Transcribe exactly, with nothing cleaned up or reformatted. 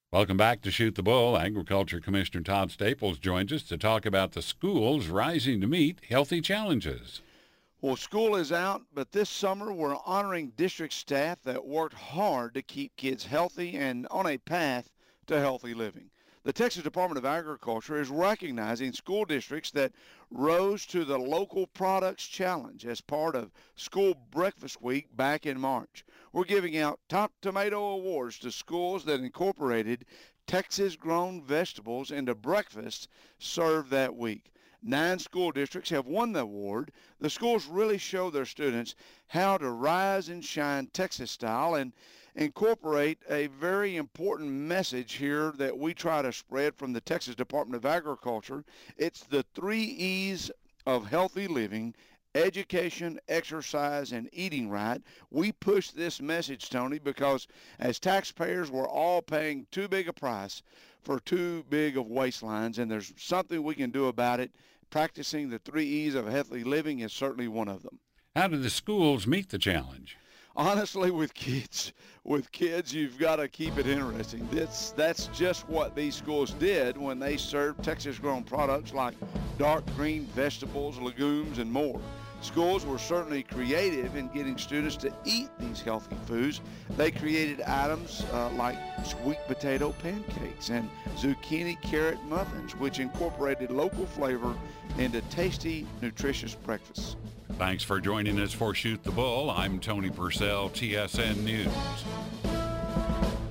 Welcome back to Shoot the Bull. Agriculture Commissioner Todd Staples joins us to talk about the schools rising to meet healthy challenges. Well, school is out, but this summer we're honoring district staff that worked hard to keep kids healthy and on a path to healthy living. The Texas Department of Agriculture is recognizing school districts that rose to the Local Products Challenge as part of School Breakfast Week back in March. We're giving out Top Tomato Awards to schools that incorporated Texas-grown vegetables into breakfasts served that week. Nine school districts have won the award. The schools really show their students how to rise and shine Texas style and incorporate a very important message here that we try to spread from the Texas Department of Agriculture. It's the three E's of healthy living: education, exercise, and eating right. We push this message, Tony, because as taxpayers, we're all paying too big a price for too big of waistlines, and there's something we can do about it. Practicing the three E's of healthy living is certainly one of them. How do the schools meet the challenge? Honestly, with kids, with kids, you've got to keep it interesting. That's, that's just what these schools did when they served Texas-grown products like dark green vegetables, legumes, and more. Schools were certainly creative in getting students to eat these healthy foods. They created items uh, like sweet potato pancakes and zucchini carrot muffins, which incorporated local flavor into tasty, nutritious breakfasts. Thanks for joining us for Shoot the Bull. I'm Tony Purcell, T S N News.